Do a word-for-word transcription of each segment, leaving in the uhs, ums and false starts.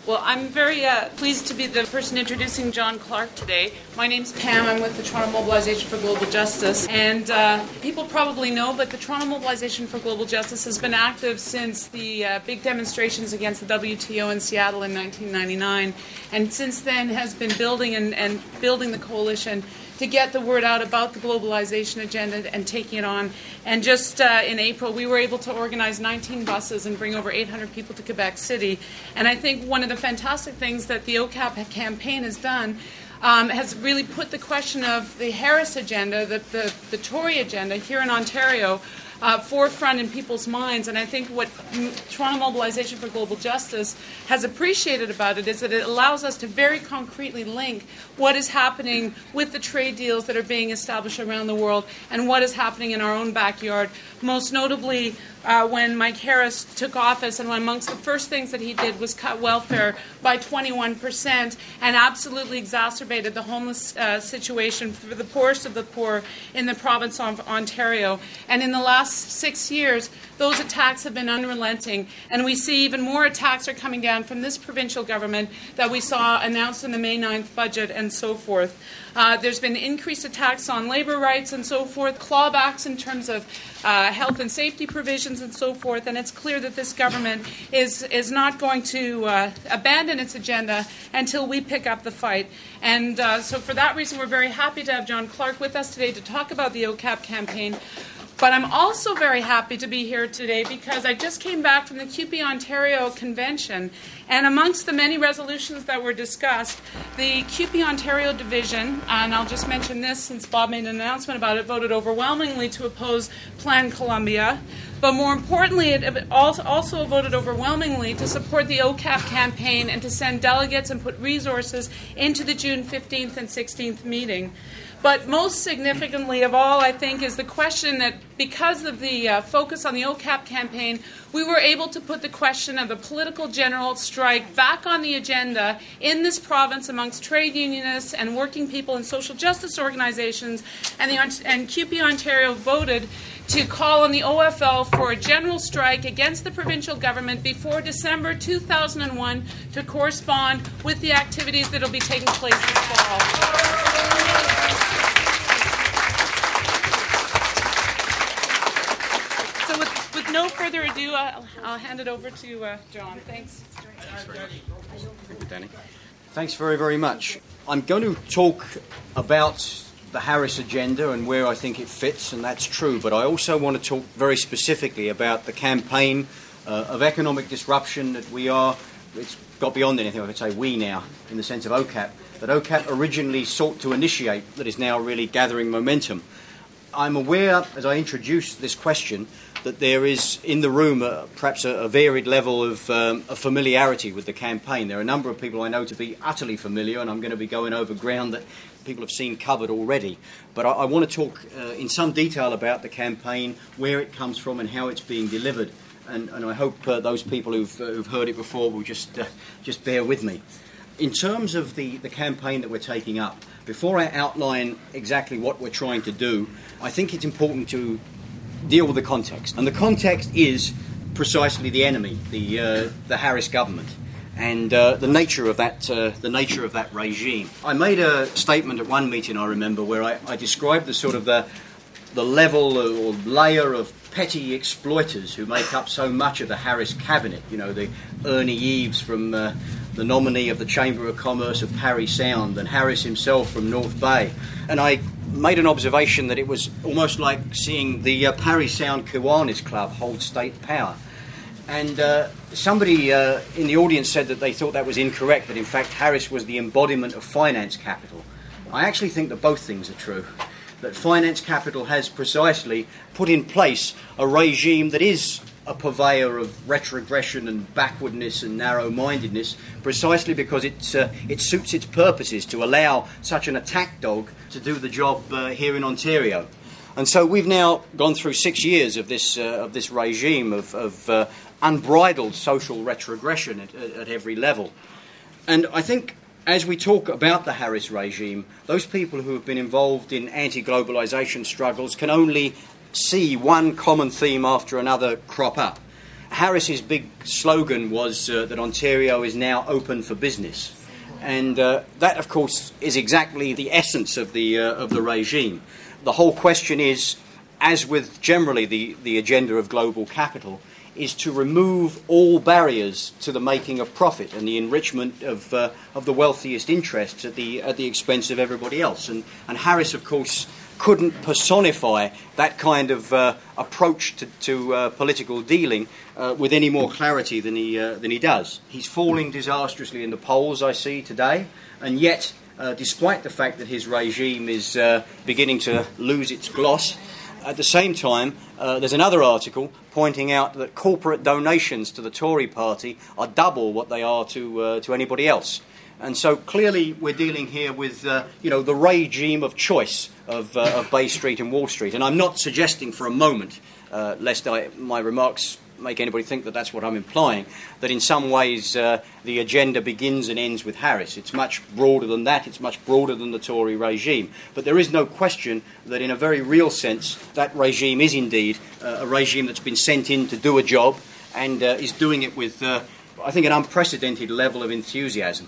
Well, I'm very uh, pleased to be the person introducing John Clarke today. My name's Pam. I'm with the Toronto Mobilization for Global Justice. And uh, people probably know, but the Toronto Mobilization for Global Justice has been active since the uh, big demonstrations against the W T O in Seattle in nineteen ninety-nine. And since then has been building and, and building the coalition to get the word out about the globalization agenda and taking it on. And just uh, in April, we were able to organize nineteen buses and bring over eight hundred people to Quebec City. And I think one of the fantastic things that the O C A P campaign has done um, has really put the question of the Harris agenda, the, the, the Tory agenda here in Ontario, Uh, forefront in people's minds. And I think what M- Toronto Mobilization for Global Justice has appreciated about it is that it allows us to very concretely link what is happening with the trade deals that are being established around the world and what is happening in our own backyard. Most notably, uh, when Mike Harris took office, and one amongst the first things that he did was cut welfare by twenty-one percent and absolutely exacerbated the homeless uh, situation for the poorest of the poor in the province of Ontario. And in the last six years, those attacks have been unrelenting, and we see even more attacks are coming down from this provincial government that we saw announced in the May ninth budget and so forth. Uh, there's been increased attacks on labor rights and so forth, clawbacks in terms of uh, health and safety provisions and so forth, and it's clear that this government is, is not going to uh, abandon its agenda until we pick up the fight. And uh, so for that reason, we're very happy to have John Clarke with us today to talk about the O C A P campaign. But I'm also very happy to be here today because I just came back from the C U P E Ontario convention, and amongst the many resolutions that were discussed, the C U P E Ontario division, and I'll just mention this since Bob made an announcement about it, voted overwhelmingly to oppose Plan Colombia. But more importantly, it also voted overwhelmingly to support the O C A P campaign and to send delegates and put resources into the June fifteenth and sixteenth meeting. But most significantly of all, I think, is the question that because of the uh, focus on the O C A P campaign, we were able to put the question of a political general strike back on the agenda in this province amongst trade unionists and working people and social justice organizations. And, the, and C U P E Ontario voted to call on the O F L for a general strike against the provincial government before December two thousand one to correspond with the activities that will be taking place this fall. So with, with no further ado, I'll, I'll hand it over to uh, John. Thanks. Thanks very much. Thank you, Danny. Thanks very, very much. I'm going to talk about the Harris agenda and where I think it fits, and that's true. But I also want to talk very specifically about the campaign uh, of economic disruption that we are, it's got beyond anything I could say we now, in the sense of O C A P, that O C A P originally sought to initiate, that is now really gathering momentum. I'm aware, as I introduce this question, that there is in the room uh, perhaps a, a varied level of, um, of familiarity with the campaign. There are a number of people I know to be utterly familiar, and I'm going to be going over ground that people have seen covered already. But I, I want to talk uh, in some detail about the campaign, where it comes from and how it's being delivered. And, and I hope uh, those people who've, uh, who've heard it before will just, uh, just bear with me. In terms of the, the campaign that we're taking up, before I outline exactly what we're trying to do, I think it's important to deal with the context. And the context is precisely the enemy, the, uh, the Harris government, and uh, the nature of that uh, the nature of that regime. I made a statement at one meeting, I remember, where I, I described the sort of the, the level or layer of petty exploiters who make up so much of the Harris cabinet. You know, the Ernie Eves from uh, the nominee of the Chamber of Commerce of Parry Sound, and Harris himself from North Bay. And I made an observation that it was almost like seeing the uh, Parry Sound Kiwanis Club hold state power. And uh, somebody uh, in the audience said that they thought that was incorrect, that in fact Harris was the embodiment of finance capital. I actually think that both things are true. That finance capital has precisely put in place a regime that is a purveyor of retrogression and backwardness and narrow-mindedness, precisely because it, uh, it suits its purposes to allow such an attack dog to do the job uh, here in Ontario. And so we've now gone through six years of this uh, of this regime of, of uh, unbridled social retrogression at, at every level. And I think as we talk about the Harris regime, those people who have been involved in anti-globalisation struggles can only see one common theme after another crop up. Harris's big slogan was uh, that Ontario is now open for business. And uh, that, of course, is exactly the essence of the uh, of the regime. The whole question is, as with generally the, the agenda of global capital, is to remove all barriers to the making of profit and the enrichment of uh, of the wealthiest interests at the at the expense of everybody else. And, and Harris, of course, couldn't personify that kind of uh, approach to, to uh, political dealing uh, with any more clarity than he uh, than he does. He's falling disastrously in the polls, I see today, and yet, uh, despite the fact that his regime is uh, beginning to lose its gloss, at the same time, uh, there's another article pointing out that corporate donations to the Tory party are double what they are to uh, to anybody else. And so clearly we're dealing here with, uh, you know, the regime of choice of, uh, of Bay Street and Wall Street. And I'm not suggesting for a moment, uh, lest I, my remarks make anybody think that that's what I'm implying, that in some ways uh, the agenda begins and ends with Harris. It's much broader than that. It's much broader than the Tory regime. But there is no question that in a very real sense that regime is indeed uh, a regime that's been sent in to do a job and uh, is doing it with, uh, I think, an unprecedented level of enthusiasm.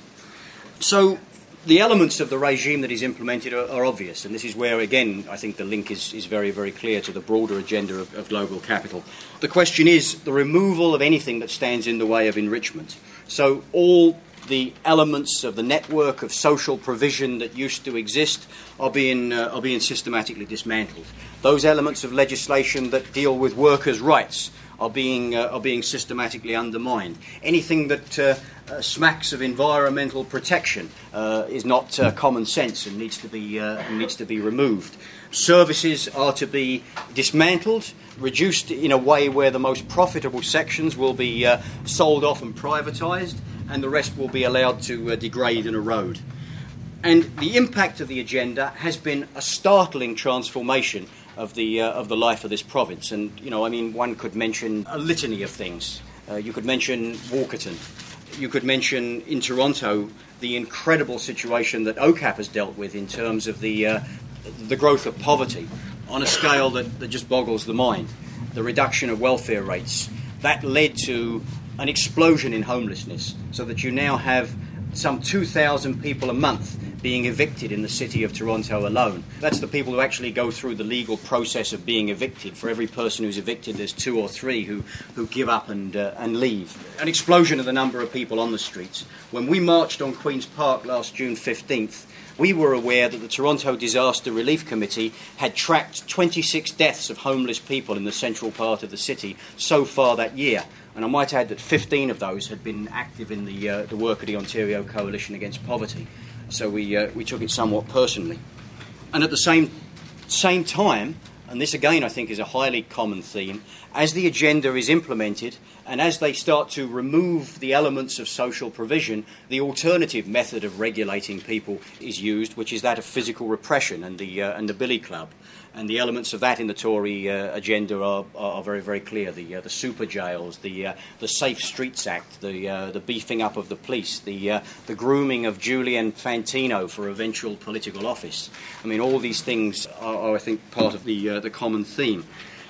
So the elements of the regime that is implemented are, are obvious, and this is where, again, I think the link is, is very, very clear to the broader agenda of, of global capital. The question is the removal of anything that stands in the way of enrichment. So all the elements of the network of social provision that used to exist are being, uh, are being systematically dismantled. Those elements of legislation that deal with workers' rights are being, uh, are being systematically undermined. Anything that uh, uh, smacks of environmental protection uh, is not uh, common sense and needs to be, uh, needs to be removed. Services are to be dismantled, reduced in a way where the most profitable sections will be uh, sold off and privatised, and the rest will be allowed to uh, degrade and erode. And the impact of the agenda has been a startling transformation of the uh, of the life of this province. And, you know, I mean, one could mention a litany of things. Uh, you could mention Walkerton. You could mention in Toronto the incredible situation that O C A P has dealt with in terms of the uh, the growth of poverty on a scale that, that just boggles the mind. The reduction of welfare rates. That led to an explosion in homelessness, so that you now have some two thousand people a month being evicted in the city of Toronto alone. That's the people who actually go through the legal process of being evicted. For every person who's evicted, there's two or three who, who give up and, uh, and leave. An explosion of the number of people on the streets. When we marched on Queen's Park last June fifteenth, we were aware that the Toronto Disaster Relief Committee had tracked twenty-six deaths of homeless people in the central part of the city so far that year. And I might add that fifteen of those had been active in the, uh, the work of the Ontario Coalition Against Poverty. So we uh, we took it somewhat personally. And at the same same time, and this again I think is a highly common theme, as the agenda is implemented and as they start to remove the elements of social provision, the alternative method of regulating people is used, which is that of physical repression and the uh, and the billy club. And the elements of that in the Tory uh, agenda are, are very, very clear. The uh, the super jails, the uh, the Safe Streets Act, the uh, the beefing up of the police, the uh, the grooming of Julian Fantino for eventual political office. I mean, all these things are, are I think, part of the uh, the common theme.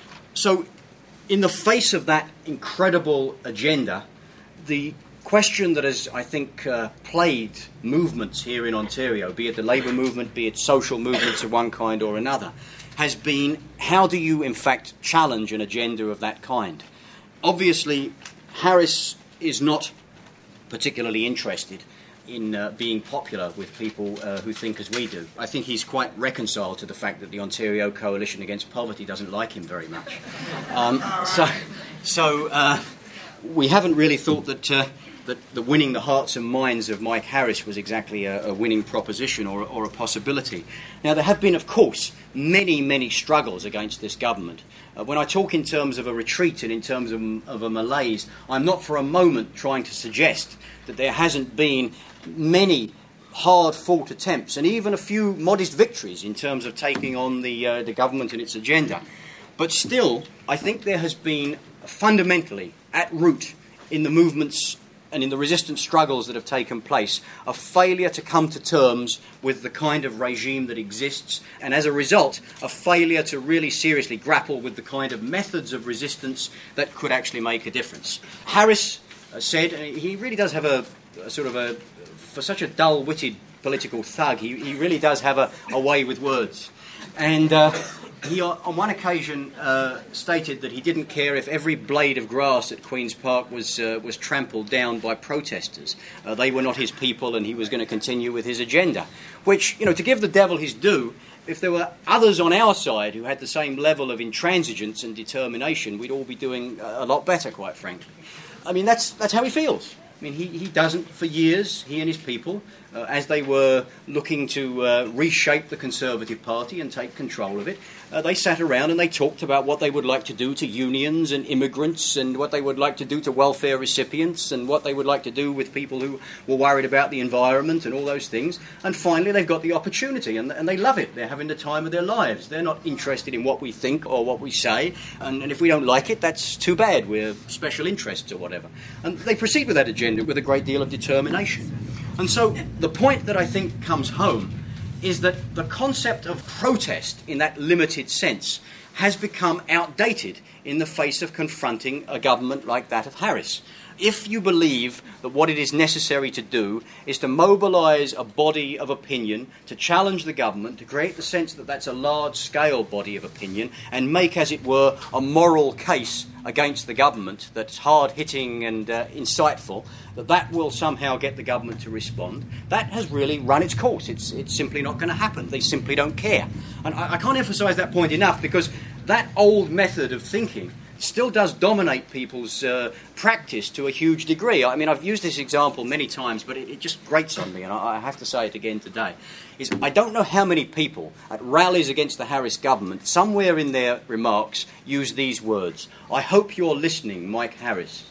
So, in the face of that incredible agenda, the question that has, I think, uh, plagued movements here in Ontario, be it the labour movement, be it social movements of one kind or another, has been how do you, in fact, challenge an agenda of that kind? Obviously, Harris is not particularly interested in uh, being popular with people uh, who think as we do. I think he's quite reconciled to the fact that the Ontario Coalition Against Poverty doesn't like him very much. Um, so so uh, we haven't really thought that... Uh, that the winning the hearts and minds of Mike Harris was exactly a, a winning proposition or, or a possibility. Now, there have been, of course, many, many struggles against this government. Uh, when I talk in terms of a retreat and in terms of, of a malaise, I'm not for a moment trying to suggest that there hasn't been many hard-fought attempts and even a few modest victories in terms of taking on the, uh, the government and its agenda. But still, I think there has been fundamentally, at root, in the movement's and in the resistance struggles that have taken place, a failure to come to terms with the kind of regime that exists, and as a result, a failure to really seriously grapple with the kind of methods of resistance that could actually make a difference. Harris uh, said, uh, he really does have a, a sort of a, for such a dull-witted political thug, he, he really does have a, a way with words. And uh, he, on one occasion, uh, stated that he didn't care if every blade of grass at Queen's Park was uh, was trampled down by protesters. Uh, they were not his people, and he was going to continue with his agenda. Which, you know, to give the devil his due, if there were others on our side who had the same level of intransigence and determination, we'd all be doing a lot better, quite frankly. I mean, that's that's how he feels. I mean, he, he doesn't, for years, he and his people, uh, as they were looking to uh, reshape the Conservative Party and take control of it, uh, they sat around and they talked about what they would like to do to unions and immigrants, and what they would like to do to welfare recipients, and what they would like to do with people who were worried about the environment and all those things. And finally they've got the opportunity, and, and they love it. They're having the time of their lives. They're not interested in what we think or what we say, and, and if we don't like it, that's too bad. We're special interests or whatever. And they proceed with that agenda with a great deal of determination. And so the point that I think comes home is that the concept of protest in that limited sense has become outdated in the face of confronting a government like that of Harris. If you believe that what it is necessary to do is to mobilise a body of opinion, to challenge the government, to create the sense that that's a large-scale body of opinion, and make, as it were, a moral case against the government that's hard-hitting and uh, insightful, that that will somehow get the government to respond, that has really run its course. It's, it's simply not going to happen. They simply don't care. And I, I can't emphasise that point enough, because that old method of thinking still does dominate people's uh, practice to a huge degree. I mean, I've used this example many times, but it, it just grates on me, and I, I have to say it again today. Is I don't know how many people at rallies against the Harris government, somewhere in their remarks, use these words: "I hope you're listening, Mike Harris."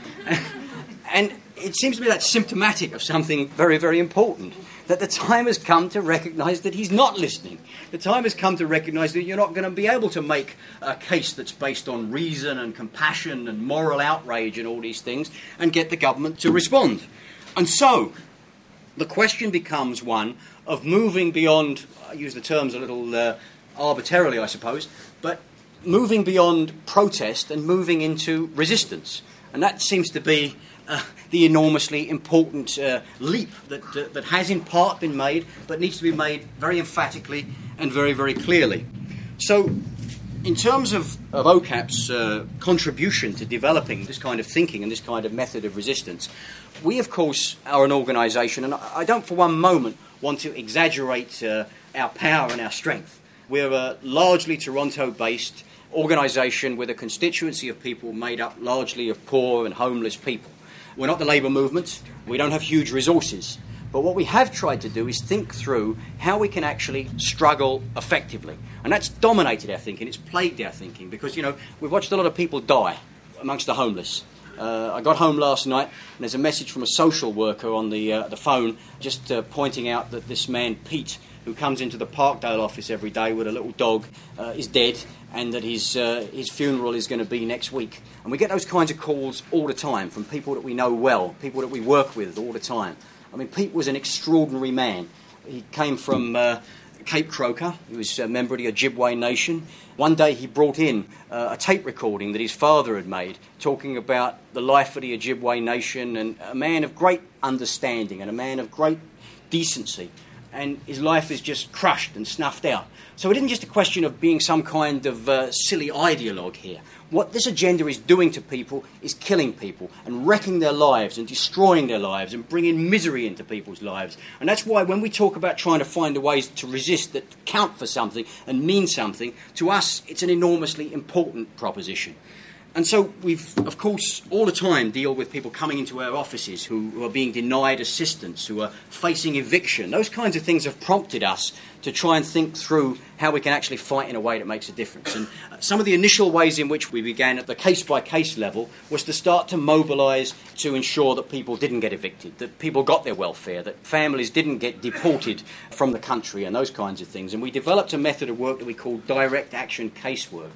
And it seems to me that's symptomatic of something very, very important. That the time has come to recognise that he's not listening. The time has come to recognise that you're not going to be able to make a case that's based on reason and compassion and moral outrage and all these things and get the government to respond. And so the question becomes one of moving beyond, I use the terms a little uh, arbitrarily, I suppose, but moving beyond protest and moving into resistance. And that seems to be Uh, the enormously important uh, leap that, uh, that has in part been made, but needs to be made very emphatically and very, very clearly. So, in terms of, of O C A P's uh, contribution to developing this kind of thinking and this kind of method of resistance, we, of course, are an organisation, and I don't for one moment want to exaggerate uh, our power and our strength. We're a largely Toronto-based organisation with a constituency of people made up largely of poor and homeless people. We're not the labour movement. We don't have huge resources. But what we have tried to do is think through how we can actually struggle effectively. And that's dominated our thinking. It's plagued our thinking because, you know, we've watched a lot of people die amongst the homeless. Uh, I got home last night and there's a message from a social worker on the, uh, the phone just uh, pointing out that this man, Pete, who comes into the Parkdale office every day with a little dog, uh, is dead, and that his uh, his funeral is going to be next week. And we get those kinds of calls all the time from people that we know well, people that we work with all the time. I mean, Pete was an extraordinary man. He came from uh, Cape Croker. He was a member of the Ojibwe Nation. One day he brought in uh, a tape recording that his father had made, talking about the life of the Ojibwe Nation, and a man of great understanding and a man of great decency. And his life is just crushed and snuffed out. So it isn't just a question of being some kind of uh, silly ideologue here. What this agenda is doing to people is killing people and wrecking their lives and destroying their lives and bringing misery into people's lives. And that's why when we talk about trying to find a ways to resist that count for something and mean something, to us it's an enormously important proposition. And so we've, of course, all the time deal with people coming into our offices who, who are being denied assistance, who are facing eviction. Those kinds of things have prompted us to try and think through how we can actually fight in a way that makes a difference. And some of the initial ways in which we began at the case-by-case level was to start to mobilise to ensure that people didn't get evicted, that people got their welfare, that families didn't get deported from the country and those kinds of things. And we developed a method of work that we call direct action casework.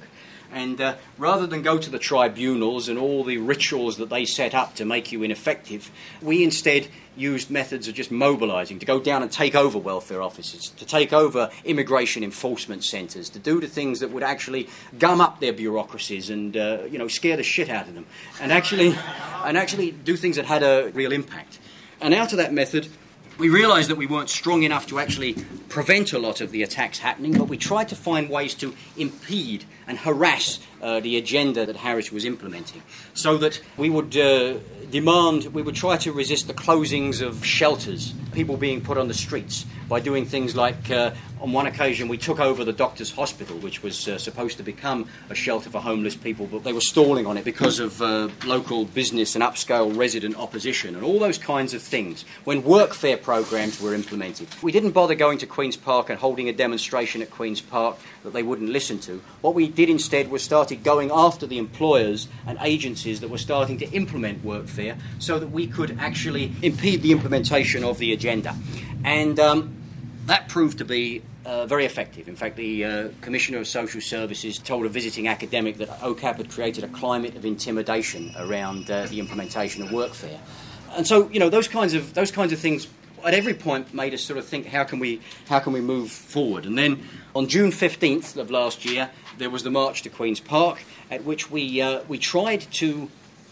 And uh, rather than go to the tribunals and all the rituals that they set up to make you ineffective, we instead used methods of just mobilising, to go down and take over welfare offices, to take over immigration enforcement centres, to do the things that would actually gum up their bureaucracies and uh, you know, scare the shit out of them, and actually, and actually do things that had a real impact. And out of that method, we realised that we weren't strong enough to actually prevent a lot of the attacks happening, but we tried to find ways to impede and harass uh, the agenda that Harris was implementing, so that we would uh, demand, we would try to resist the closings of shelters, people being put on the streets, by doing things like, uh, on one occasion, we took over the doctor's hospital, which was uh, supposed to become a shelter for homeless people, but they were stalling on it because of uh, local business and upscale resident opposition and all those kinds of things. When workfare programs were implemented, we didn't bother going to Queen's Park and holding a demonstration at Queen's Park that they wouldn't listen to. What we did instead was started going after the employers and agencies that were starting to implement workfare so that we could actually impede the implementation of the agenda. And um, that proved to be uh, very effective. In fact, the uh, Commissioner of Social Services told a visiting academic that O C A P had created a climate of intimidation around uh, the implementation of workfare. And so, you know, those kinds of those kinds of things at every point made us sort of think, how can we how can we move forward? And then on June fifteenth of last year, there was the march to Queen's Park, at which we uh, we tried to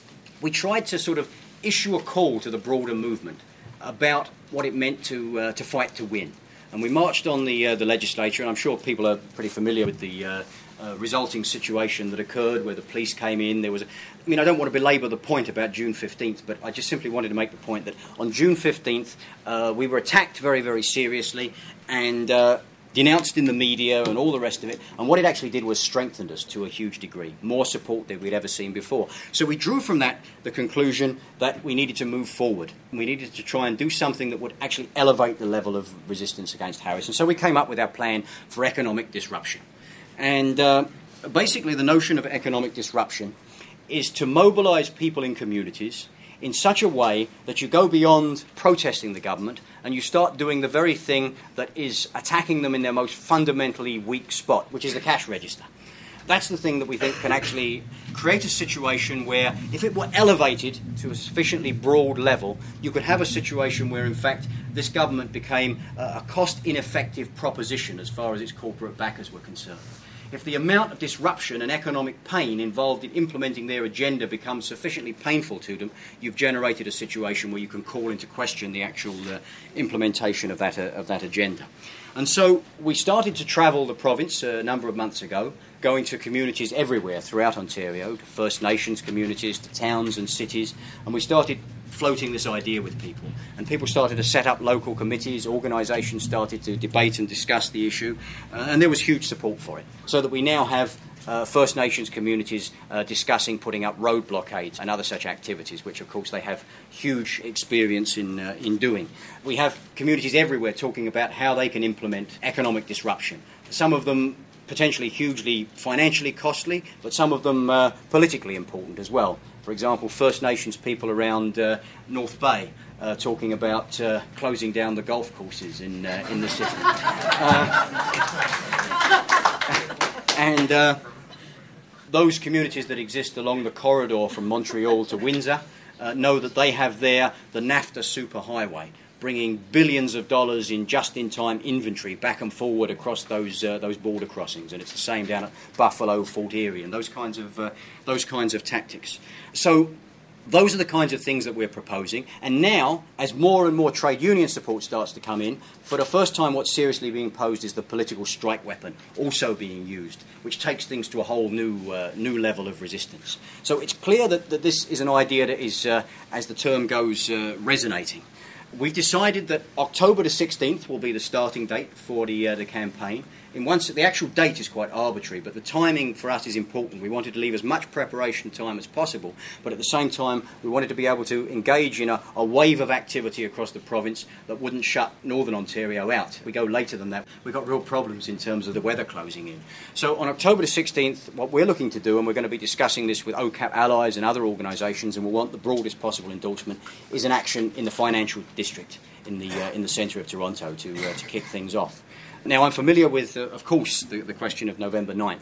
we tried to sort of issue a call to the broader movement about what it meant to uh, to fight to win. And we marched on the uh, the legislature, and I'm sure people are pretty familiar with the uh, uh, resulting situation that occurred, where the police came in. There was, a, I mean, I don't want to belabour the point about June fifteenth, but I just simply wanted to make the point that on June fifteenth uh, we were attacked very, very seriously, and uh, denounced in the media and all the rest of it, and what it actually did was strengthened us to a huge degree, more support than we'd ever seen before. So we drew from that the conclusion that we needed to move forward. We needed to try and do something that would actually elevate the level of resistance against Harris. And so we came up with our plan for economic disruption. And uh, basically the notion of economic disruption is to mobilise people in communities in such a way that you go beyond protesting the government and you start doing the very thing that is attacking them in their most fundamentally weak spot, which is the cash register. That's the thing that we think can actually create a situation where, if it were elevated to a sufficiently broad level, you could have a situation where, in fact, this government became a cost-ineffective proposition as far as its corporate backers were concerned. If the amount of disruption and economic pain involved in implementing their agenda becomes sufficiently painful to them, you've generated a situation where you can call into question the actual uh, implementation of that, uh, of that agenda. And so we started to travel the province uh, a number of months ago, going to communities everywhere throughout Ontario, to First Nations communities, to towns and cities, and we started floating this idea with people. And people started to set up local committees, organisations started to debate and discuss the issue, uh, and there was huge support for it. So that we now have uh, First Nations communities uh, discussing putting up road blockades and other such activities, which of course they have huge experience in, uh, in doing. We have communities everywhere talking about how they can implement economic disruption. Some of them potentially hugely financially costly, but some of them uh, politically important as well. For example, First Nations people around uh, North Bay uh, talking about uh, closing down the golf courses in uh, in the city. Uh, and uh, those communities that exist along the corridor from Montreal to Windsor uh, know that they have there the NAFTA superhighway, bringing billions of dollars in just-in-time inventory back and forward across those uh, those border crossings, and it's the same down at Buffalo, Fort Erie, and those kinds of uh, those kinds of tactics. So those are the kinds of things that we're proposing. And now, as more and more trade union support starts to come in, for the first time, what's seriously being posed is the political strike weapon also being used, which takes things to a whole new uh, new level of resistance. So it's clear that, that this is an idea that is, uh, as the term goes, uh, resonating. We've decided that October the sixteenth will be the starting date for the uh, the campaign. In once the actual date is quite arbitrary, but the timing for us is important. We wanted to leave as much preparation time as possible, but at the same time we wanted to be able to engage in a, a wave of activity across the province that wouldn't shut Northern Ontario out. If we go later than that, we've got real problems in terms of the weather closing in. So on October the sixteenth, what we're looking to do, and we're going to be discussing this with O C A P allies and other organisations, and we want the broadest possible endorsement, is an action in the financial district in the uh, in the centre of Toronto to uh, to kick things off. Now, I'm familiar with, uh, of course, the, the question of November ninth.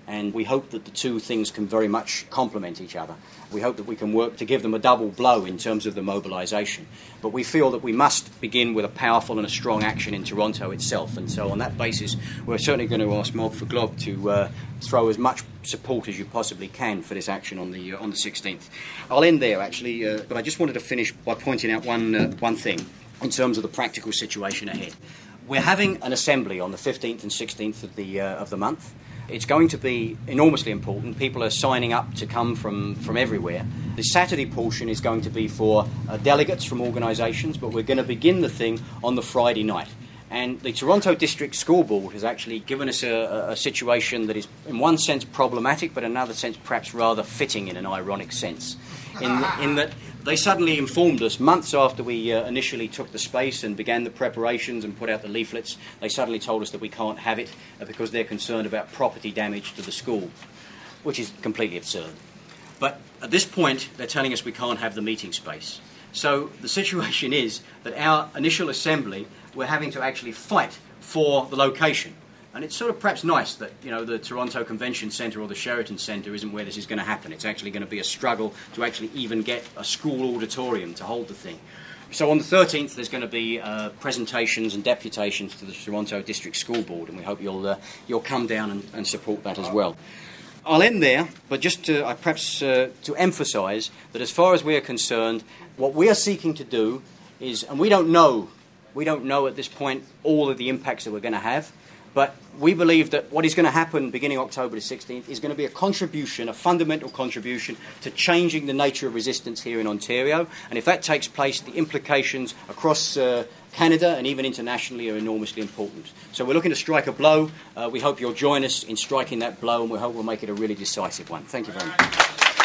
And we hope that the two things can very much complement each other. We hope that we can work to give them a double blow in terms of the mobilisation. But we feel that we must begin with a powerful and a strong action in Toronto itself. And so on that basis, we're certainly going to ask Mob for Glob to uh, throw as much support as you possibly can for this action on the uh, on the sixteenth. I'll end there, actually, uh, but I just wanted to finish by pointing out one uh, one thing in terms of the practical situation ahead. We're having an assembly on the fifteenth and sixteenth of the uh, of the month. It's going to be enormously important. People are signing up to come from, from everywhere. The Saturday portion is going to be for uh, delegates from organisations, but we're going to begin the thing on the Friday night. And the Toronto District School Board has actually given us a, a situation that is, in one sense, problematic, but in another sense, perhaps rather fitting in an ironic sense. In, in that they suddenly informed us, months after we uh, initially took the space and began the preparations and put out the leaflets, they suddenly told us that we can't have it uh, because they're concerned about property damage to the school, which is completely absurd. But at this point, they're telling us we can't have the meeting space. So the situation is that our initial assembly, we're having to actually fight for the location. And it's sort of perhaps nice that, you know, the Toronto Convention Centre or the Sheraton Centre isn't where this is going to happen. It's actually going to be a struggle to actually even get a school auditorium to hold the thing. So on the thirteenth, there's going to be uh, presentations and deputations to the Toronto District School Board, and we hope you'll uh, you'll come down and, and support that as well. I'll end there, but just to, uh, perhaps uh, to emphasise that as far as we're concerned, what we are seeking to do is, and we don't know, we don't know at this point all of the impacts that we're going to have, but we believe that what is going to happen beginning October the sixteenth is going to be a contribution, a fundamental contribution to changing the nature of resistance here in Ontario. And if that takes place, the implications across uh, Canada and even internationally are enormously important. So we're looking to strike a blow. Uh, we hope you'll join us in striking that blow, and we hope we'll make it a really decisive one. Thank you very much.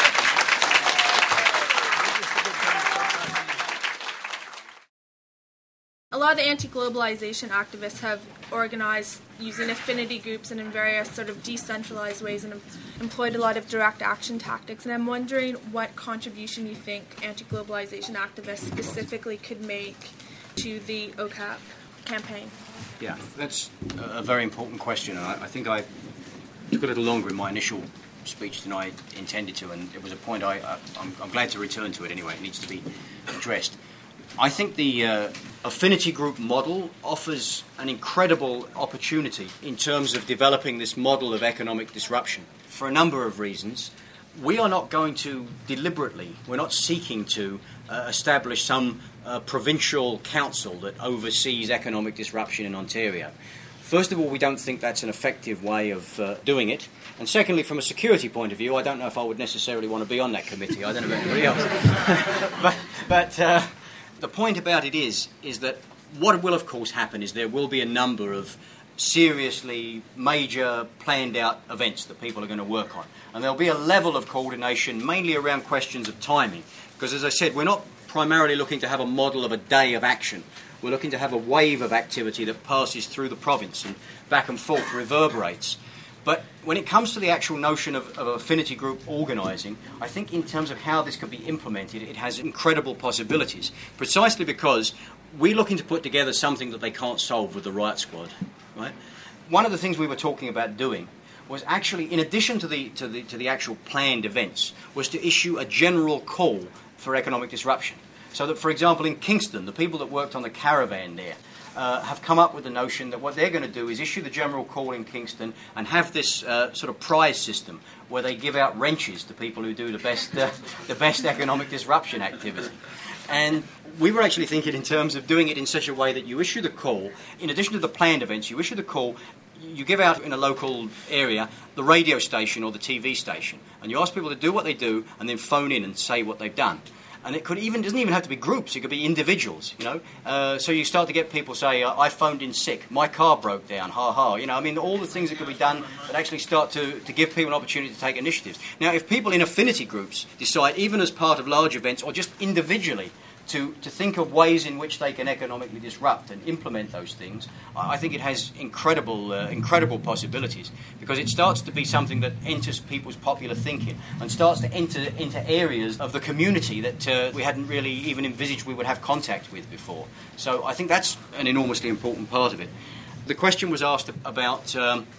A lot of the anti-globalization activists have organized using affinity groups and in various sort of decentralized ways and employed a lot of direct action tactics. And I'm wondering what contribution you think anti-globalization activists specifically could make to the O C A P campaign. Yeah, that's a very important question. And I, I think I took a little longer in my initial speech than I intended to, and it was a point I, I, I'm, I'm glad to return to it anyway. It needs to be addressed. I think the uh, affinity group model offers an incredible opportunity in terms of developing this model of economic disruption for a number of reasons. We are not going to deliberately, we're not seeking to uh, establish some uh, provincial council that oversees economic disruption in Ontario. First of all, we don't think that's an effective way of uh, doing it. And secondly, from a security point of view, I don't know if I would necessarily want to be on that committee. I don't know about anybody else. but but uh, the point about it is, is that what will, of course, happen is there will be a number of seriously major planned out events that people are going to work on. And there'll be a level of coordination mainly around questions of timing. Because, as I said, we're not primarily looking to have a model of a day of action. We're looking to have a wave of activity that passes through the province and back and forth, reverberates. But when it comes to the actual notion of, of affinity group organising, I think in terms of how this could be implemented, it has incredible possibilities, precisely because we're looking to put together something that they can't solve with the Riot Squad. Right? One of the things we were talking about doing was actually, in addition to the, to the, to the actual planned events, was to issue a general call for economic disruption. So that, for example, in Kingston, the people that worked on the caravan there uh, have come up with the notion that what they're going to do is issue the general call in Kingston and have this uh, sort of prize system where they give out wrenches to people who do the best, uh, the best economic disruption activity. And we were actually thinking in terms of doing it in such a way that you issue the call, in addition to the planned events, you issue the call, you give out in a local area the radio station or the T V station, and you ask people to do what they do and then phone in and say what they've done. And it could even doesn't even have to be groups. It could be individuals, you know. Uh, so you start to get people say, "I phoned in sick. My car broke down. Ha ha." You know, I mean, all the things that could be done that actually start to, to give people an opportunity to take initiatives. Now, if people in affinity groups decide, even as part of large events or just individually, to, to think of ways in which they can economically disrupt and implement those things, I think it has incredible, uh, incredible possibilities, because it starts to be something that enters people's popular thinking and starts to enter into areas of the community that uh, we hadn't really even envisaged we would have contact with before. So I think that's an enormously important part of it. The question was asked about um,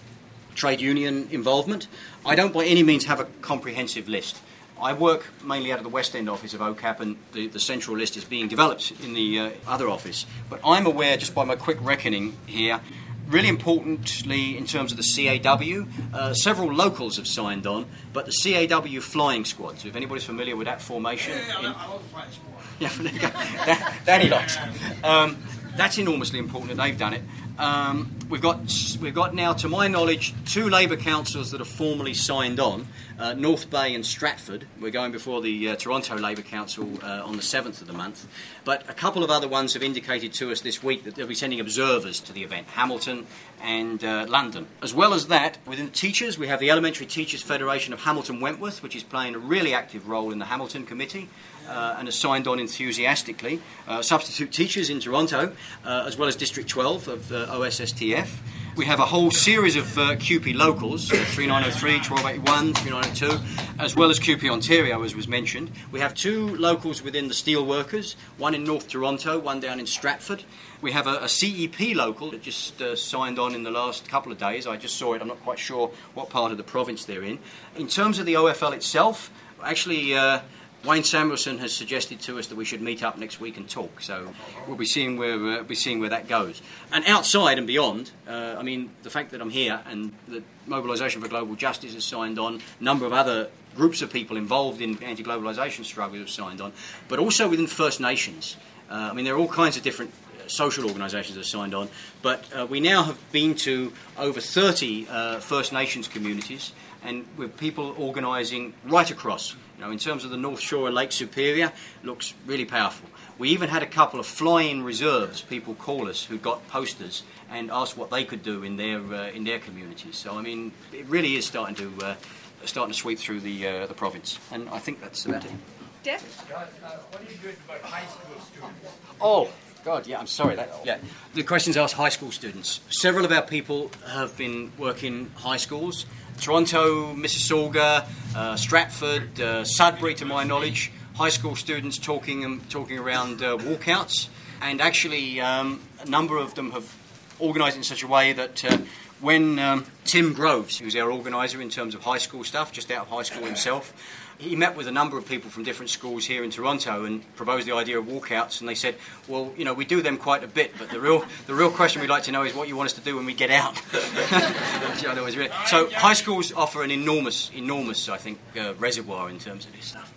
trade union involvement. I don't by any means have a comprehensive list. I work mainly out of the West End office of O C A P, and the, the central list is being developed in the uh, other office. But I'm aware, just by my quick reckoning here, really importantly in terms of the C A W, uh, several locals have signed on, but the C A W flying squad, so if anybody's familiar with that formation... Yeah, yeah, in, I love the flying squad. Yeah, there you go. that, that he likes. Um, that's enormously important that they've done it. Um, we've got we've got now, to my knowledge, two Labour councillors that have formally signed on, uh, North Bay and Stratford. We're going before the uh, Toronto Labour Council uh, on the seventh of the month. But a couple of other ones have indicated to us this week that they'll be sending observers to the event, Hamilton and uh, London. As well as that, within the teachers, we have the Elementary Teachers Federation of Hamilton Wentworth, which is playing a really active role in the Hamilton Committee. Uh, and has signed on enthusiastically. Uh, substitute teachers in Toronto, uh, as well as District twelve of uh, O S S T F. We have a whole series of uh, Q P locals, uh, thirty-nine oh three, twelve eighty-one, thirty-nine oh two, as well as Q P Ontario, as was mentioned. We have two locals within the steelworkers, one in North Toronto, one down in Stratford. We have a, a C E P local that just uh, signed on in the last couple of days. I just saw it. I'm not quite sure what part of the province they're in. In terms of the O F L itself, actually... Uh, Wayne Samuelson has suggested to us that we should meet up next week and talk, so we'll be seeing where uh, we'll be seeing where that goes. And outside and beyond, uh, I mean, the fact that I'm here and the Mobilisation for Global Justice has signed on, a number of other groups of people involved in anti-globalisation struggle have signed on, but also within First Nations. Uh, I mean, there are all kinds of different social organisations that have signed on, but uh, we now have been to over thirty uh, First Nations communities, and with people organising right across. You know, in terms of the North Shore and Lake Superior, looks really powerful. We even had a couple of fly-in reserves, people call us, who got posters and asked what they could do in their uh, in their communities. So, I mean, it really is starting to uh, starting to sweep through the uh, the province, and I think that's about it. Dick? Uh, what are you doing about high school students? Oh, God, yeah, I'm sorry. That, yeah. The question's asked high school students. Several of our people have been working high schools. Toronto, Mississauga, uh, Stratford, uh, Sudbury, to my knowledge, high school students talking um, talking around uh, walkouts. And actually, um, a number of them have organised in such a way that uh, when um, Tim Groves, who's our organiser in terms of high school stuff, just out of high school himself, he met with a number of people from different schools here in Toronto and proposed the idea of walkouts, and they said, well, you know, we do them quite a bit, but the real the real question we'd like to know is what you want us to do when we get out. Which I know is really... So high schools offer an enormous, enormous, I think, uh, reservoir in terms of this stuff.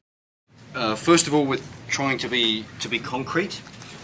Uh, first of all, we're trying to be to be concrete.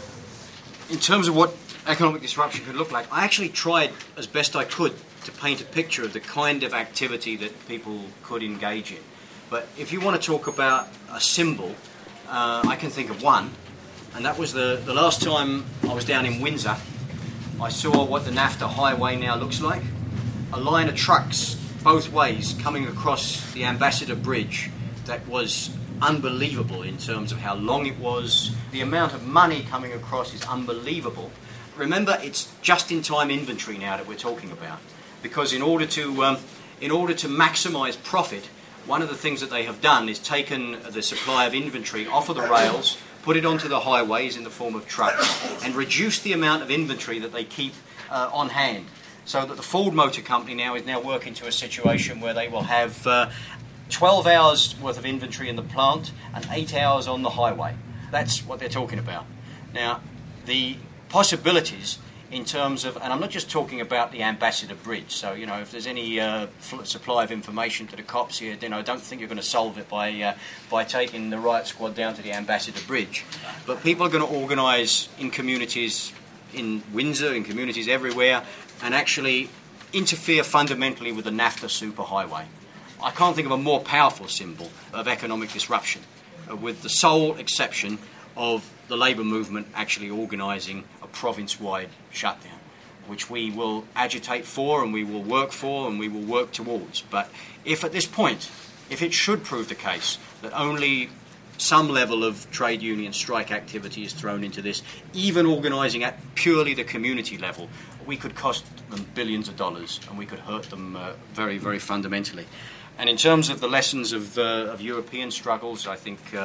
In terms of what economic disruption could look like, I actually tried as best I could to paint a picture of the kind of activity that people could engage in. But if you want to talk about a symbol, uh, I can think of one, and that was the, the last time I was down in Windsor. I saw what the NAFTA highway now looks like. A line of trucks both ways coming across the Ambassador Bridge that was unbelievable in terms of how long it was. The amount of money coming across is unbelievable. Remember, it's just-in-time inventory now that we're talking about, because in order to um, in order to maximise profit, one of the things that they have done is taken the supply of inventory off of the rails, put it onto the highways in the form of trucks, and reduced the amount of inventory that they keep uh, on hand. So that the Ford Motor Company now is now working to a situation where they will have uh, twelve hours worth of inventory in the plant and eight hours on the highway. That's what they're talking about. Now, the possibilities in terms of, and I'm not just talking about the Ambassador Bridge, so, you know, if there's any uh, supply of information to the cops here, then I don't think you're going to solve it by uh, by taking the riot squad down to the Ambassador Bridge. But people are going to organise in communities in Windsor, in communities everywhere, and actually interfere fundamentally with the NAFTA superhighway. I can't think of a more powerful symbol of economic disruption, uh, with the sole exception of the labour movement actually organising a province-wide shutdown, which we will agitate for and we will work for and we will work towards. But if at this point, if it should prove the case that only some level of trade union strike activity is thrown into this, even organising at purely the community level, we could cost them billions of dollars and we could hurt them uh, very, very fundamentally. And in terms of the lessons of, uh, of European struggles, I think uh,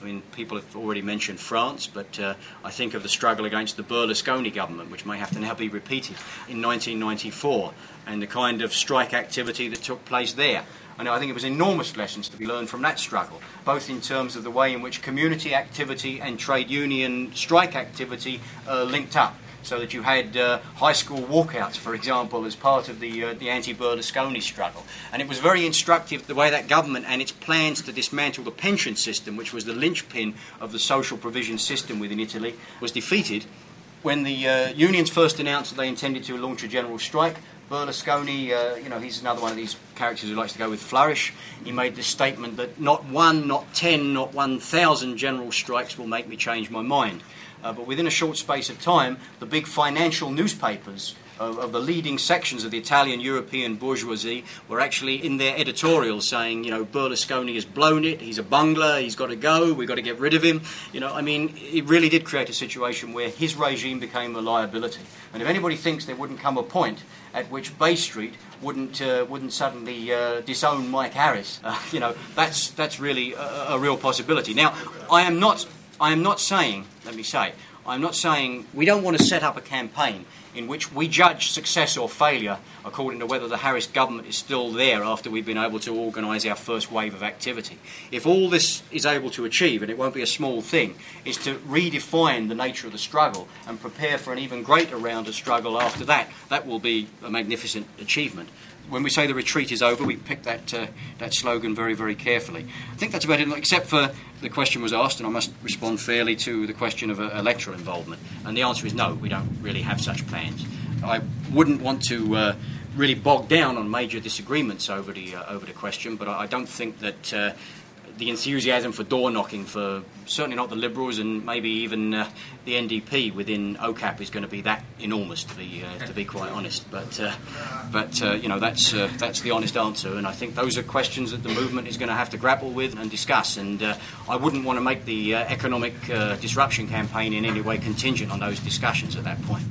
I mean, people have already mentioned France, but uh, I think of the struggle against the Berlusconi government, which may have to now be repeated, in nineteen ninety-four, and the kind of strike activity that took place there. And I think it was enormous lessons to be learned from that struggle, both in terms of the way in which community activity and trade union strike activity uh, linked up, so that you had uh, high school walkouts, for example, as part of the, uh, the anti-Berlusconi struggle. And it was very instructive the way that government and its plans to dismantle the pension system, which was the linchpin of the social provision system within Italy, was defeated. When the uh, unions first announced that they intended to launch a general strike, Berlusconi, uh, you know, he's another one of these characters who likes to go with flourish. He made this statement that not one, not ten, not one thousand general strikes will make me change my mind. Uh, but within a short space of time, the big financial newspapers of, of the leading sections of the Italian European bourgeoisie were actually in their editorials saying, you know, Berlusconi has blown it, he's a bungler, he's got to go, we've got to get rid of him. You know, I mean, it really did create a situation where his regime became a liability. And if anybody thinks there wouldn't come a point at which Bay Street wouldn't uh, wouldn't suddenly uh, disown Mike Harris, uh, you know, that's that's really a, a real possibility. Now, I am not I am not saying, let me say, I'm not saying we don't want to set up a campaign in which we judge success or failure according to whether the Harris government is still there after we've been able to organise our first wave of activity. If all this is able to achieve, and it won't be a small thing, is to redefine the nature of the struggle and prepare for an even greater round of struggle after that, that will be a magnificent achievement. When we say the retreat is over, we pick that uh, that slogan very, very carefully. I think that's about it, except for the question was asked, and I must respond fairly to the question of uh, electoral involvement. And the answer is no, we don't really have such plans. I wouldn't want to uh, really bog down on major disagreements over the uh, over the question, but I, I don't think that uh, the enthusiasm for door knocking for certainly not the Liberals and maybe even uh, the N D P within O C A P is going to be that enormous, to be uh, to be quite honest. But uh, but uh, you know that's uh, that's the honest answer, and I think those are questions that the movement is going to have to grapple with and discuss. And uh, I wouldn't want to make the uh, economic uh, disruption campaign in any way contingent on those discussions at that point.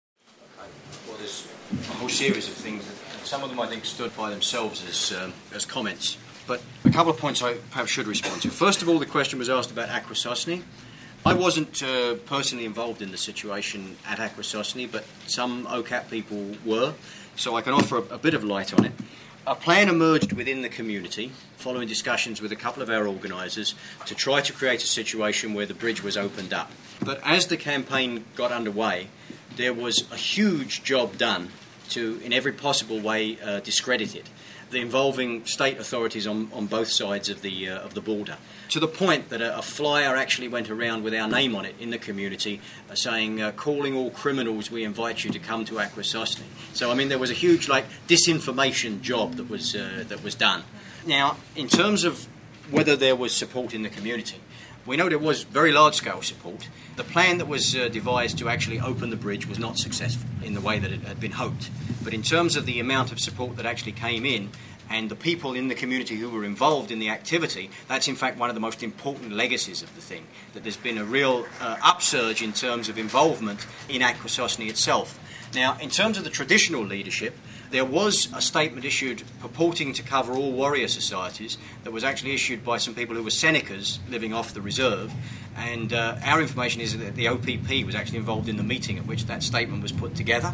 Well, there's a whole series of things that some of them I think stood by themselves as um, as comments. But a couple of points I perhaps should respond to. First of all, the question was asked about Akwesasne. I wasn't uh, personally involved in the situation at Akwesasne, but some O C A P people were, so I can offer a, a bit of light on it. A plan emerged within the community, following discussions with a couple of our organisers, to try to create a situation where the bridge was opened up. But as the campaign got underway, there was a huge job done to, in every possible way, uh, discredit it, involving state authorities on, on both sides of the uh, of the border, to the point that a, a flyer actually went around with our name on it in the community, uh, saying, uh, "Calling all criminals, we invite you to come to Akwesasne." So, I mean, there was a huge, like, disinformation job that was uh, that was done. Now, in terms of whether there was support in the community, we know there was very large-scale support. The plan that was uh, devised to actually open the bridge was not successful in the way that it had been hoped. But in terms of the amount of support that actually came in and the people in the community who were involved in the activity, that's in fact one of the most important legacies of the thing, that there's been a real uh, upsurge in terms of involvement in Akwesasne itself. Now, in terms of the traditional leadership, there was a statement issued purporting to cover all warrior societies that was actually issued by some people who were Senecas living off the reserve. And uh, our information is that the O P P was actually involved in the meeting at which that statement was put together.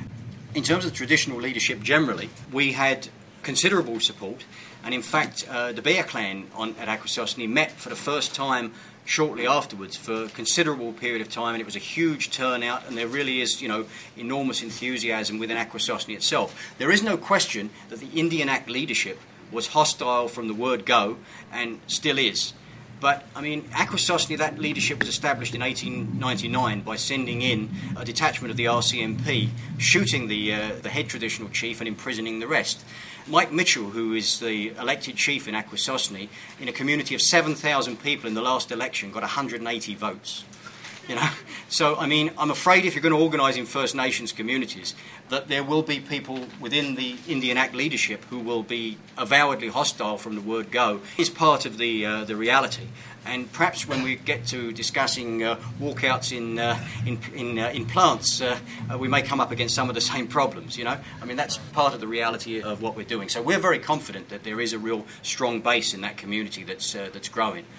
In terms of traditional leadership generally, we had considerable support. And in fact, uh, the Bear clan on, at Akwesasne met for the first time shortly afterwards for a considerable period of time, and it was a huge turnout, and there really is, you know, enormous enthusiasm within Akwesasne itself. There is no question that the Indian Act leadership was hostile from the word go, and still is. But, I mean, Akwesasne, that leadership was established in eighteen ninety-nine by sending in a detachment of the R C M P, shooting the, uh, the head traditional chief and imprisoning the rest. Mike Mitchell, who is the elected chief in Akwesasne, in a community of seven thousand people in the last election, got one hundred eighty votes. You know, so I mean, I'm afraid if you're going to organise in First Nations communities, that there will be people within the Indian Act leadership who will be avowedly hostile from the word go. Is part of the uh, the reality. And perhaps when we get to discussing uh, walkouts in uh, in in, uh, in plants, uh, uh, we may come up against some of the same problems. You know, I mean, that's part of the reality of what we're doing. So we're very confident that there is a real strong base in that community that's uh, that's growing.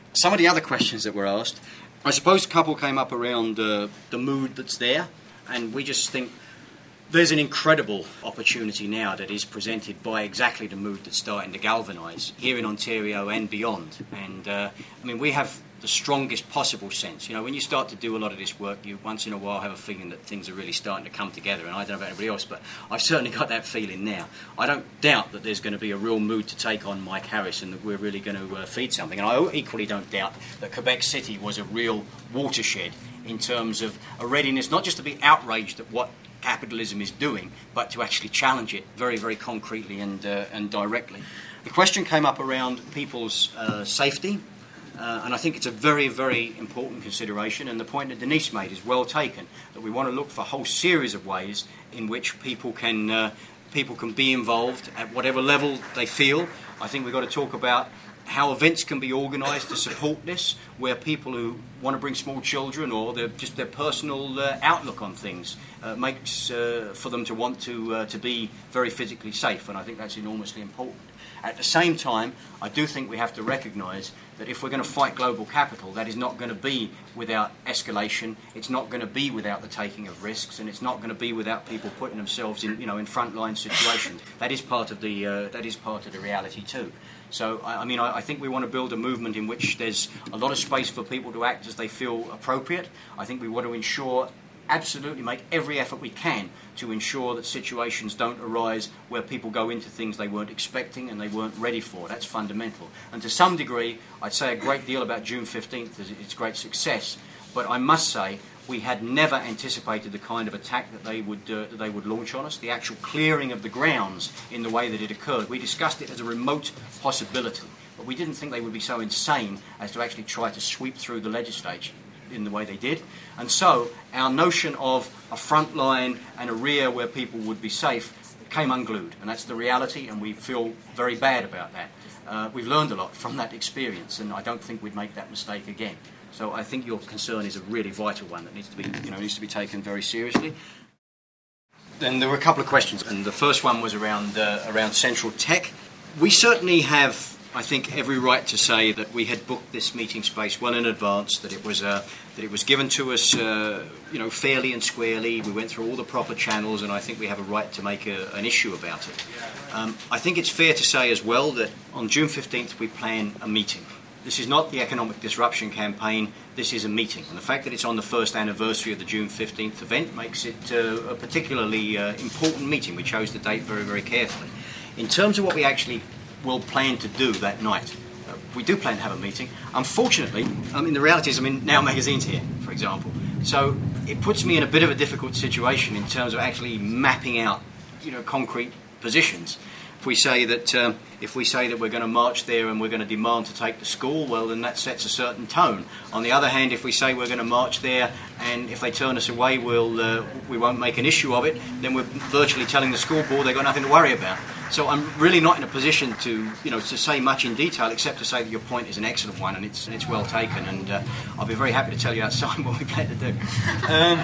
some of the other questions that were asked, I suppose a couple came up around uh, the mood that's there, and we just think there's an incredible opportunity now that is presented by exactly the mood that's starting to galvanise here in Ontario and beyond. And uh, I mean, we have the strongest possible sense. You know, when you start to do a lot of this work, you once in a while have a feeling that things are really starting to come together. And I don't know about anybody else, but I've certainly got that feeling now. I don't doubt that there's going to be a real mood to take on Mike Harris and that we're really going to uh, feed something. And I equally don't doubt that Quebec City was a real watershed in terms of a readiness not just to be outraged at what capitalism is doing, but to actually challenge it very, very concretely and uh, and directly. The question came up around people's uh, safety, uh, and I think it's a very, very important consideration, and the point that Denise made is well taken, that we want to look for a whole series of ways in which people can uh, people can be involved at whatever level they feel. I think we've got to talk about how events can be organised to support this, where people who want to bring small children or their, just their personal uh, outlook on things uh, makes uh, for them to want to uh, to be very physically safe, and I think that's enormously important. At the same time, I do think we have to recognise that if we're going to fight global capital, that is not going to be without escalation, it's not going to be without the taking of risks, and it's not going to be without people putting themselves in, you know, in frontline situations. That is part of the uh, that is part of the reality too. So, I, I mean, I, I think we want to build a movement in which there's a lot of space for people to act as they feel appropriate. I think we want to ensure, absolutely make every effort we can to ensure that situations don't arise where people go into things they weren't expecting and they weren't ready for. That's fundamental. And to some degree, I'd say a great deal about June fifteenth as its great success, but I must say we had never anticipated the kind of attack that they would uh, that they would launch on us, the actual clearing of the grounds in the way that it occurred. We discussed it as a remote possibility, but we didn't think they would be so insane as to actually try to sweep through the legislature in the way they did. And so our notion of a front line and a rear where people would be safe came unglued, and that's the reality, and we feel very bad about that. Uh, we've learned a lot from that experience, and I don't think we'd make that mistake again. So I think your concern is a really vital one that needs to be, you know, needs to be taken very seriously. Then there were a couple of questions, and the first one was around uh, around Central Tech. We certainly have, I think, every right to say that we had booked this meeting space well in advance, that it was uh, that it was given to us, uh, you know, fairly and squarely. We went through all the proper channels, and I think we have a right to make a, an issue about it. Um, I think it's fair to say as well that on June fifteenth we plan a meeting. This is not the economic disruption campaign, this is a meeting. And the fact that it's on the first anniversary of the June fifteenth event makes it uh, a particularly uh, important meeting. We chose the date very, very carefully. In terms of what we actually will plan to do that night, uh, we do plan to have a meeting. Unfortunately, I mean, the reality is, I mean, Now Magazine's here, for example. So it puts me in a bit of a difficult situation in terms of actually mapping out, you know, concrete positions. If we say that um, if we say that we're going to march there and we're going to demand to take the school, well, then that sets a certain tone. On the other hand, if we say we're going to march there and if they turn us away, we'll uh, we won't make an issue of it, then we're virtually telling the school board they've got nothing to worry about. So I'm really not in a position to, you know, to say much in detail, except to say that your point is an excellent one and it's it's well taken. And uh, I'll be very happy to tell you outside what we plan to do. Um,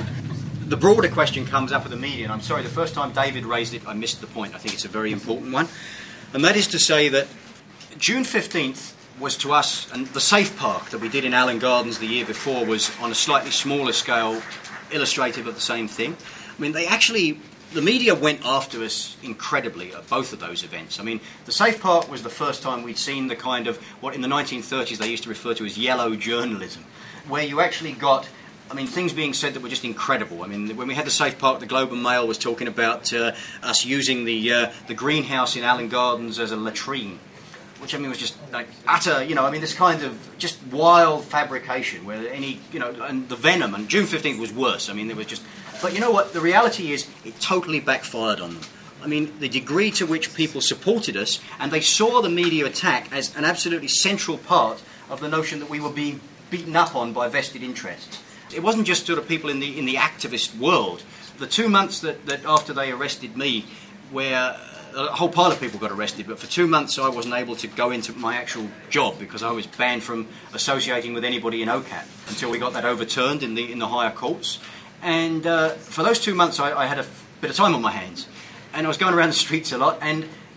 The broader question comes up with the media, and I'm sorry, the first time David raised it, I missed the point. I think it's a very important one. And that is to say that June fifteenth was to us, and the Safe Park that we did in Allen Gardens the year before was on a slightly smaller scale, illustrative of the same thing. I mean, they actually, the media went after us incredibly at both of those events. I mean, the Safe Park was the first time we'd seen the kind of, what in the nineteen thirties they used to refer to as yellow journalism, where you actually got, I mean, things being said that were just incredible. I mean, when we had the Safe Park, the Globe and Mail was talking about uh, us using the uh, the greenhouse in Allen Gardens as a latrine, which, I mean, was just like utter, you know, I mean, this kind of just wild fabrication where any, you know, and the venom, and June fifteenth was worse. I mean, there was just, but you know what, the reality is it totally backfired on them. I mean, the degree to which people supported us, and they saw the media attack as an absolutely central part of the notion that we were being beaten up on by vested interests. It wasn't just sort of people in the in the activist world. The two months that, that after they arrested me, where a whole pile of people got arrested, but for two months I wasn't able to go into my actual job because I was banned from associating with anybody in O C A T until we got that overturned in the in the higher courts. And uh, for those two months I, I had a bit of time on my hands, and I was going around the streets a lot, and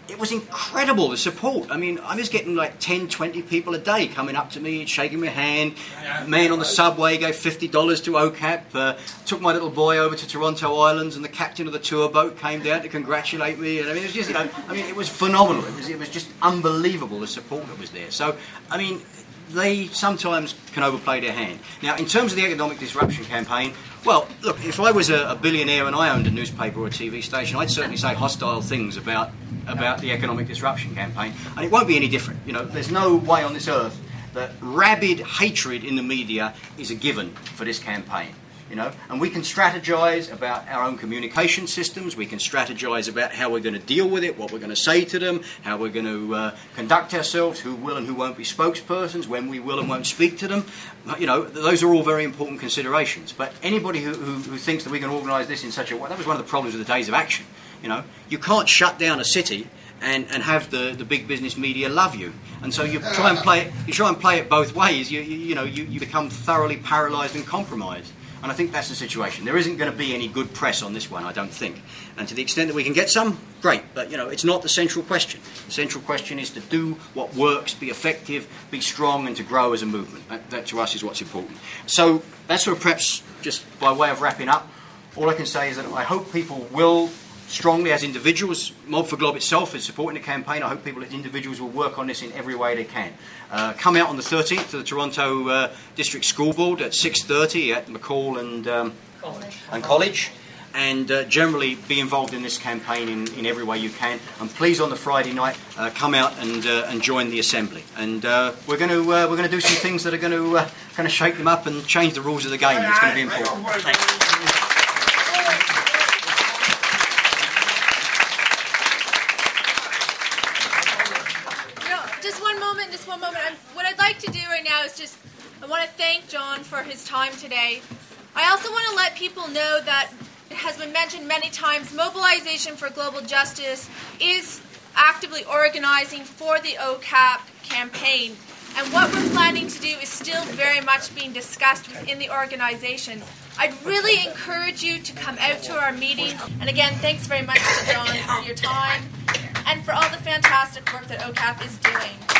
it was incredible, the support. I mean, I was getting like ten, twenty people a day coming up to me, shaking my hand. A man on the subway gave fifty dollars to O C A P. Uh, took my little boy over to Toronto Islands, and the captain of the tour boat came down to congratulate me. And I mean, it was just, you know, I mean, it was phenomenal. It was, it was just unbelievable, the support that was there. So, I mean, they sometimes can overplay their hand. Now, in terms of the economic disruption campaign, well, look, if I was a, a billionaire and I owned a newspaper or a T V station, I'd certainly say hostile things about about the economic disruption campaign, and it won't be any different. You know, there's no way on this earth that rabid hatred in the media is a given for this campaign. You know, and we can strategise about our own communication systems. We can strategise about how we're going to deal with it, what we're going to say to them, how we're going to uh, conduct ourselves, who will and who won't be spokespersons, when we will and won't speak to them. You know, those are all very important considerations. But anybody who, who, who thinks that we can organise this in such a way, that was one of the problems with the Days of Action. You know, you can't shut down a city and, and have the, the big business media love you. And so you try and play it, you try and play it both ways. You, you, you know, you, you become thoroughly paralysed and compromised. And I think that's the situation. There isn't going to be any good press on this one, I don't think. And to the extent that we can get some, great. But, you know, it's not the central question. The central question is to do what works, be effective, be strong, and to grow as a movement. That, that to us is what's important. So that's sort of perhaps just by way of wrapping up. All I can say is that I hope people will strongly, as individuals, Mob for Glob itself is supporting the campaign. I hope people as individuals will work on this in every way they can. Uh, come out on the thirteenth to the Toronto uh, District School Board at six thirty at McCall and, um, College. and College. And uh, generally be involved in this campaign in, in every way you can. And please, on the Friday night, uh, come out and uh, and join the assembly. And uh, we're going to uh, we're going to do some things that are going to uh, kind of shake them up and change the rules of the game. It's going to be important. Thanks. Just one moment, just one moment. I'm, what I'd like to do right now is just, I want to thank John for his time today. I also want to let people know that it has been mentioned many times, Mobilization for Global Justice is actively organizing for the O C A P campaign. And what we're planning to do is still very much being discussed within the organization. I'd really encourage you to come out to our meetings. And again, thanks very much to John for your time and for all the fantastic work that O C A P is doing.